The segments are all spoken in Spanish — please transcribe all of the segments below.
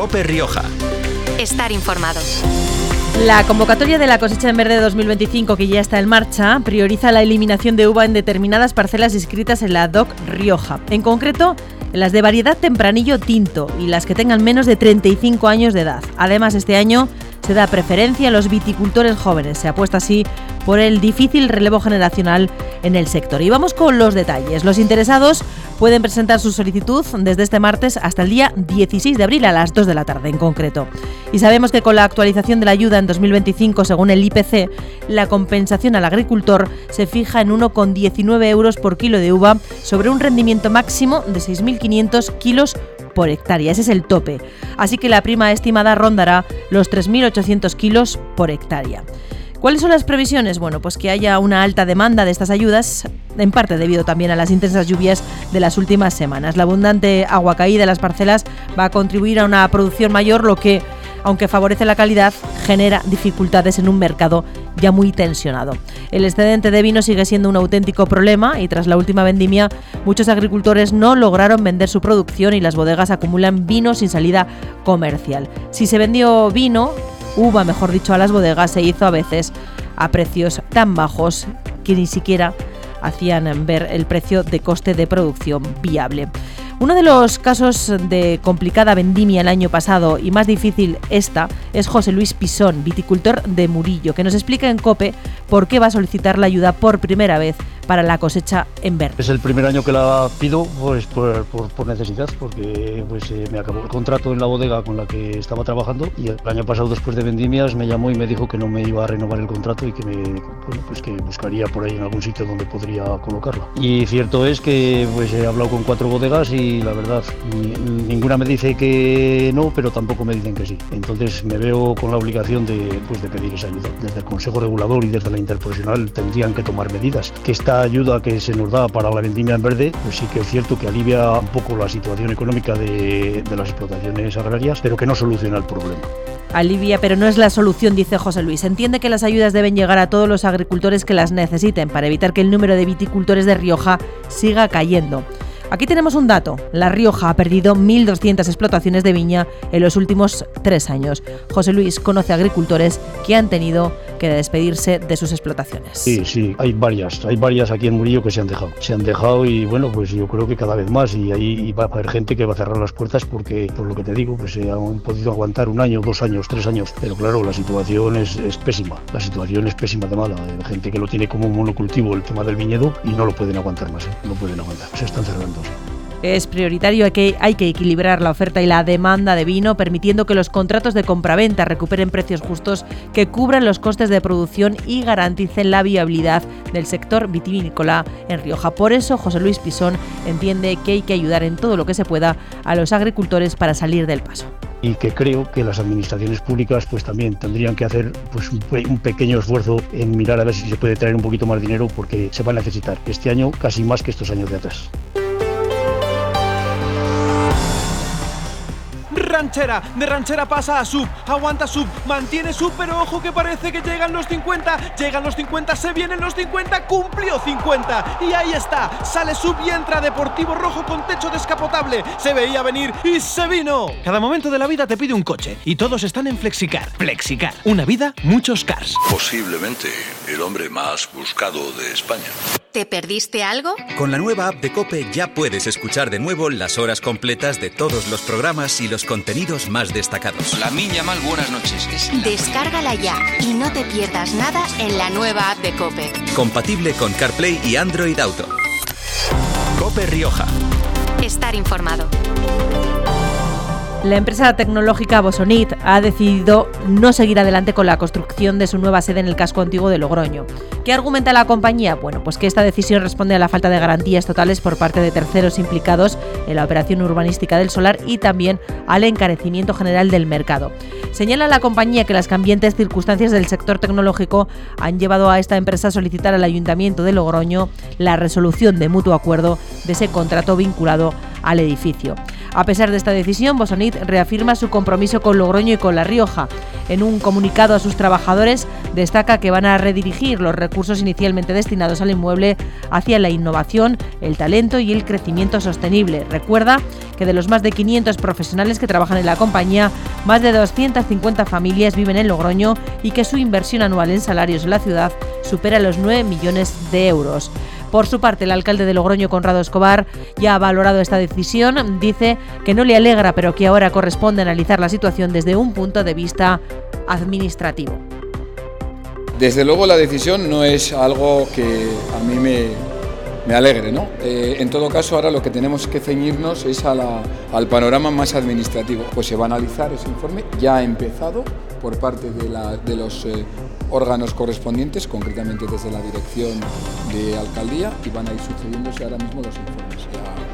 COPE Rioja. Estar informados. La convocatoria de la cosecha en verde 2025, que ya está en marcha, prioriza la eliminación de uva en determinadas parcelas inscritas en la DOC Rioja. En concreto, las de variedad tempranillo tinto y las que tengan menos de 35 años de edad. Además, este año se da preferencia a los viticultores jóvenes. Se apuesta así por el difícil relevo generacional en el sector. Y vamos con los detalles. Los interesados pueden presentar su solicitud desde este martes hasta el día 16 de abril a las 2 de la tarde en concreto. Y sabemos que con la actualización de la ayuda en 2025, según el IPC, la compensación al agricultor se fija en 1,19 euros por kilo de uva sobre un rendimiento máximo de 6.500 kilos por hectárea. Ese es el tope. Así que la prima estimada rondará los 3.800 kilos por hectárea. ¿Cuáles son las previsiones? Bueno, pues que haya una alta demanda de estas ayudas, en parte debido también a las intensas lluvias de las últimas semanas. La abundante agua caída en las parcelas va a contribuir a una producción mayor, lo que, aunque favorece la calidad, genera dificultades en un mercado ya muy tensionado. El excedente de vino sigue siendo un auténtico problema y tras la última vendimia, muchos agricultores no lograron vender su producción y las bodegas acumulan vino sin salida comercial. Si se vendió uva, mejor dicho, a las bodegas, se hizo a veces a precios tan bajos que ni siquiera hacían ver el precio de coste de producción viable. Uno de los casos de complicada vendimia el año pasado y más difícil esta es José Luis Pisón, viticultor de Murillo, que nos explica en COPE por qué va a solicitar la ayuda por primera vez para la cosecha en verde. Es el primer año que la pido pues por necesidad, porque me acabó el contrato en la bodega con la que estaba trabajando y el año pasado, después de vendimias, me llamó y me dijo que no me iba a renovar el contrato y que que buscaría por ahí en algún sitio donde podría colocarla. Y cierto es que he hablado con 4 bodegas y la verdad ninguna me dice que no, pero tampoco me dicen que sí. Entonces me veo con la obligación de pedir esa ayuda. Desde el Consejo Regulador y desde la Interprofesional tendrían que tomar medidas. Que esta ayuda que se nos da para la vendimia en verde, pues sí que es cierto que alivia un poco la situación económica de las explotaciones agrarias, pero que no soluciona el problema. Alivia, pero no es la solución, dice José Luis. Entiende que las ayudas deben llegar a todos los agricultores que las necesiten para evitar que el número de viticultores de Rioja siga cayendo. Aquí tenemos un dato. La Rioja ha perdido 1.200 explotaciones de viña en los últimos 3 años. José Luis conoce agricultores que han tenido que despedirse de sus explotaciones. Sí, hay varias aquí en Murillo que se han dejado y pues yo creo que cada vez más y ahí va a haber gente que va a cerrar las puertas porque, por lo que te digo, han podido aguantar 1 año, 2 años, 3 años, pero claro, la situación es pésima, de mala, hay gente que lo tiene como un monocultivo el tema del viñedo y no lo pueden aguantar más, no pueden aguantar, se están cerrando. Es prioritario que hay que equilibrar la oferta y la demanda de vino, permitiendo que los contratos de compraventa recuperen precios justos que cubran los costes de producción y garanticen la viabilidad del sector vitivinícola en Rioja. Por eso, José Luis Pisón entiende que hay que ayudar en todo lo que se pueda a los agricultores para salir del paso. Y que creo que las administraciones públicas también tendrían que hacer un pequeño esfuerzo en mirar a ver si se puede traer un poquito más dinero, porque se va a necesitar este año casi más que estos años de atrás. De ranchera pasa a sub, aguanta sub, mantiene sub, pero ojo que parece que llegan los 50, se vienen los 50, cumplió 50 y ahí está, sale sub y entra Deportivo Rojo con techo descapotable, se veía venir y se vino. Cada momento de la vida te pide un coche y todos están en Flexicar. Flexicar, una vida, muchos cars. Posiblemente el hombre más buscado de España. ¿Te perdiste algo? Con la nueva app de COPE ya puedes escuchar de nuevo las horas completas de todos los programas y los contenidos más destacados. La Minya Mal, buenas noches. Descárgala ya y no te pierdas nada en la nueva app de COPE. Compatible con CarPlay y Android Auto. COPE Rioja. Estar informado. La empresa tecnológica Bosonit ha decidido no seguir adelante con la construcción de su nueva sede en el casco antiguo de Logroño. ¿Qué argumenta la compañía? Bueno, pues que esta decisión responde a la falta de garantías totales por parte de terceros implicados en la operación urbanística del solar y también al encarecimiento general del mercado. Señala la compañía que las cambiantes circunstancias del sector tecnológico han llevado a esta empresa a solicitar al Ayuntamiento de Logroño la resolución de mutuo acuerdo de ese contrato vinculado al edificio. A pesar de esta decisión, Bosonit reafirma su compromiso con Logroño y con La Rioja. En un comunicado a sus trabajadores, destaca que van a redirigir los recursos inicialmente destinados al inmueble hacia la innovación, el talento y el crecimiento sostenible. Recuerda que de los más de 500 profesionales que trabajan en la compañía, más de 250 familias viven en Logroño y que su inversión anual en salarios en la ciudad supera los 9 millones de euros. Por su parte, el alcalde de Logroño, Conrado Escobar, ya ha valorado esta decisión. Dice que no le alegra, pero que ahora corresponde analizar la situación desde un punto de vista administrativo. Desde luego la decisión no es algo que a mí me alegre, ¿no? En todo caso, ahora lo que tenemos que ceñirnos es al panorama más administrativo. Pues se va a analizar ese informe, ya ha empezado por parte de los órganos correspondientes, concretamente desde la dirección de alcaldía, y van a ir sucediéndose ahora mismo los informes.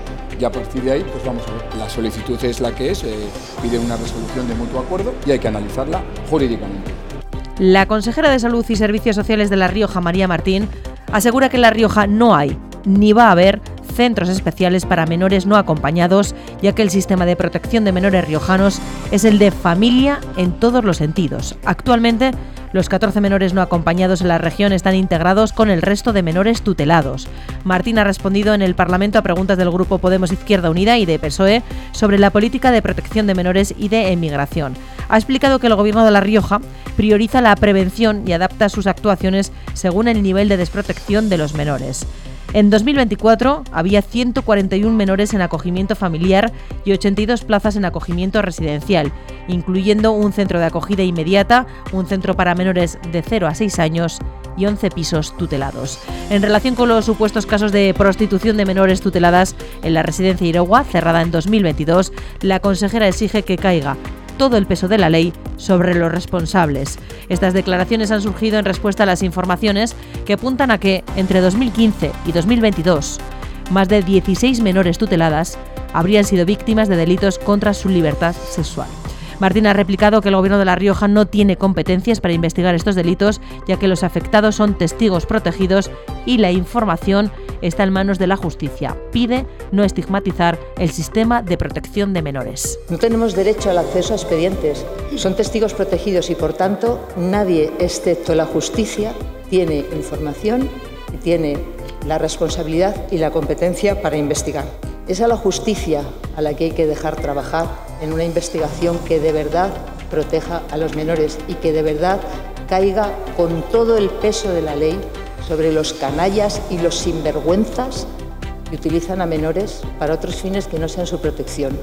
Y a partir de ahí, pues vamos a ver, la solicitud es la que es, pide una resolución de mutuo acuerdo y hay que analizarla jurídicamente. La consejera de Salud y Servicios Sociales de La Rioja, María Martín, asegura que en La Rioja no hay ni va a haber centros especiales para menores no acompañados, ya que el sistema de protección de menores riojanos es el de familia en todos los sentidos. Actualmente, los 14 menores no acompañados en la región están integrados con el resto de menores tutelados. Martín ha respondido en el Parlamento a preguntas del Grupo Podemos Izquierda Unida y de PSOE sobre la política de protección de menores y de emigración. Ha explicado que el Gobierno de La Rioja prioriza la prevención y adapta sus actuaciones según el nivel de desprotección de los menores. En 2024 había 141 menores en acogimiento familiar y 82 plazas en acogimiento residencial, incluyendo un centro de acogida inmediata, un centro para menores de 0 a 6 años y 11 pisos tutelados. En relación con los supuestos casos de prostitución de menores tuteladas en la residencia Irogua, cerrada en 2022, la consejera exige que caiga todo el peso de la ley sobre los responsables. Estas declaraciones han surgido en respuesta a las informaciones que apuntan a que entre 2015 y 2022 más de 16 menores tuteladas habrían sido víctimas de delitos contra su libertad sexual. Martín ha replicado que el Gobierno de La Rioja no tiene competencias para investigar estos delitos, ya que los afectados son testigos protegidos y la información está en manos de la justicia. Pide no estigmatizar el sistema de protección de menores. No tenemos derecho al acceso a expedientes. Son testigos protegidos y, por tanto, nadie, excepto la justicia, tiene información y tiene la responsabilidad y la competencia para investigar. Es a la justicia a la que hay que dejar trabajar en una investigación que de verdad proteja a los menores y que de verdad caiga con todo el peso de la ley sobre los canallas y los sinvergüenzas que utilizan a menores para otros fines que no sean su protección.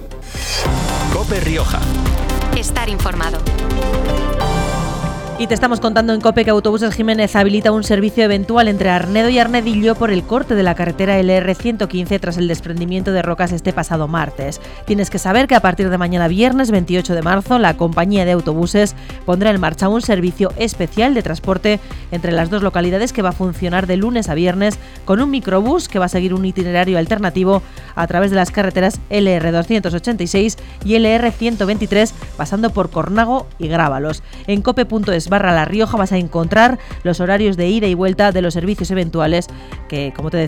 COPE Rioja. Estar informado. Y te estamos contando en COPE que Autobuses Jiménez habilita un servicio eventual entre Arnedo y Arnedillo por el corte de la carretera LR115 tras el desprendimiento de rocas este pasado martes. Tienes que saber que a partir de mañana viernes 28 de marzo la compañía de autobuses pondrá en marcha un servicio especial de transporte entre las dos localidades que va a funcionar de lunes a viernes con un microbús que va a seguir un itinerario alternativo a través de las carreteras LR286 y LR123 pasando por Cornago y Grábalos. En cope.es/La Rioja vas a encontrar los horarios de ida y vuelta de los servicios eventuales que, como te decía,